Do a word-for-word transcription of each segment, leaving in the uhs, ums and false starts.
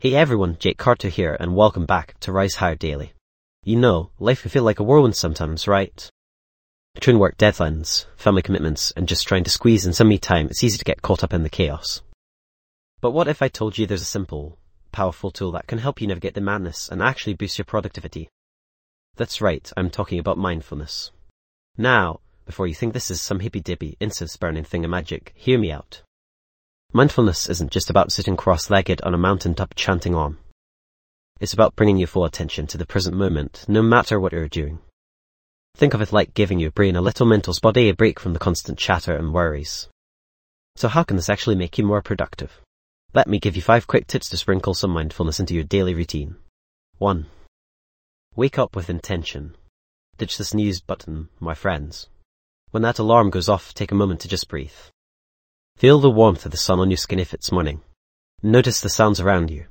Hey everyone, Jake Carter here, and welcome back to Rise Higher Daily. You know, life can feel like a whirlwind sometimes, right? Between work deadlines, family commitments, and just trying to squeeze in some me time, it's easy to get caught up in the chaos. But what if I told you there's a simple, powerful tool that can help you navigate the madness and actually boost your productivity? That's right, I'm talking about mindfulness. Now, before you think this is some hippy-dippy, incense-burning thingamagic, hear me out. Mindfulness isn't just about sitting cross-legged on a mountaintop chanting on. It's about bringing your full attention to the present moment, no matter what you're doing. Think of it like giving your brain a little mental spa day, a break from the constant chatter and worries. So how can this actually make you more productive? Let me give you five quick tips to sprinkle some mindfulness into your daily routine. one. Wake up with intention. Ditch the snooze button, my friends. When that alarm goes off, take a moment to just breathe. Feel the warmth of the sun on your skin if it's morning. Notice the sounds around you.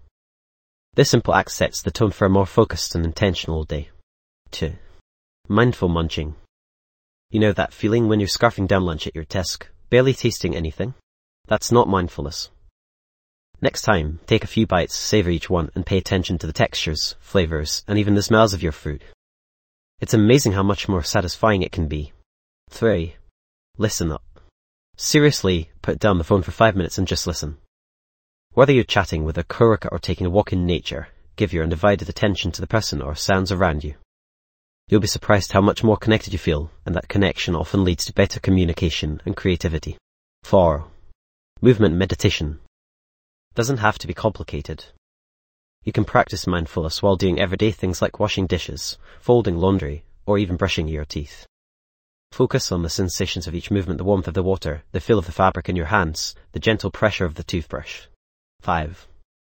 This simple act sets the tone for a more focused and intentional day. two. Mindful munching. You know that feeling when you're scarfing down lunch at your desk, barely tasting anything? That's not mindfulness. Next time, take a few bites, savor each one, and pay attention to the textures, flavors, and even the smells of your food. It's amazing how much more satisfying it can be. three. Listen up. Seriously, put down the phone for five minutes and just listen. Whether you're chatting with a coworker or taking a walk in nature, give your undivided attention to the person or sounds around you. You'll be surprised how much more connected you feel, and that connection often leads to better communication and creativity. four. Movement meditation. Doesn't have to be complicated. You can practice mindfulness while doing everyday things like washing dishes, folding laundry, or even brushing your teeth. Focus on the sensations of each movement, the warmth of the water, the feel of the fabric in your hands, the gentle pressure of the toothbrush. five.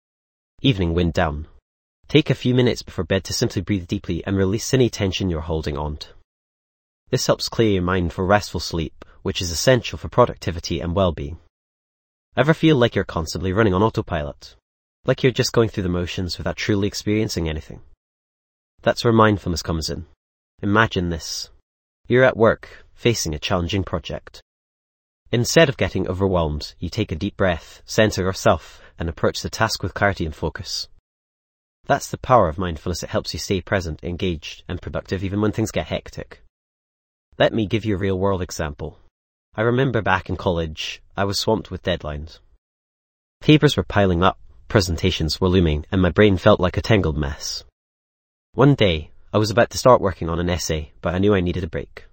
Evening wind down. Take a few minutes before bed to simply breathe deeply and release any tension you're holding on to. This helps clear your mind for restful sleep, which is essential for productivity and well-being. Ever feel like you're constantly running on autopilot? Like you're just going through the motions without truly experiencing anything? That's where mindfulness comes in. Imagine this. You're at work, facing a challenging project. Instead of getting overwhelmed, you take a deep breath, center yourself, and approach the task with clarity and focus. That's the power of mindfulness. It helps you stay present, engaged, and productive even when things get hectic. Let me give you a real-world example. I remember back in college, I was swamped with deadlines. Papers were piling up, presentations were looming, and my brain felt like a tangled mess. One day, I was about to start working on an essay, but I knew I needed a break.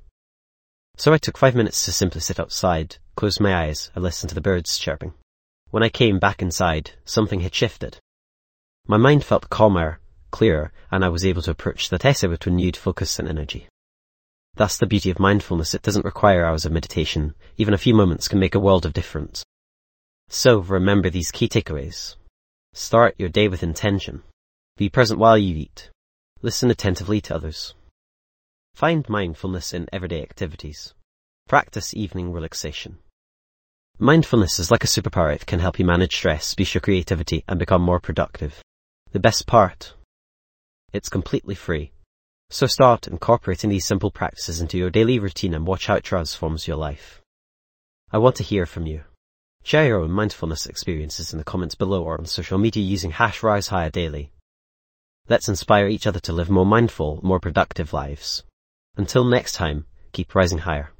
So I took five minutes to simply sit outside, close my eyes, and listen to the birds chirping. When I came back inside, something had shifted. My mind felt calmer, clearer, and I was able to approach that essay with renewed focus and energy. That's the beauty of mindfulness. It doesn't require hours of meditation. Even a few moments can make a world of difference. So remember these key takeaways. Start your day with intention. Be present while you eat. Listen attentively to others. Find mindfulness in everyday activities. Practice evening relaxation. Mindfulness is like a superpower. It can help you manage stress, boost your creativity, and become more productive. The best part? It's completely free. So start incorporating these simple practices into your daily routine and watch how it transforms your life. I want to hear from you. Share your own mindfulness experiences in the comments below or on social media using hash Rise Higher Daily. Let's inspire each other to live more mindful, more productive lives. Until next time, keep rising higher.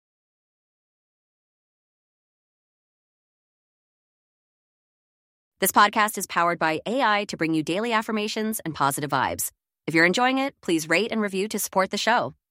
This podcast is powered by A I to bring you daily affirmations and positive vibes. If you're enjoying it, please rate and review to support the show.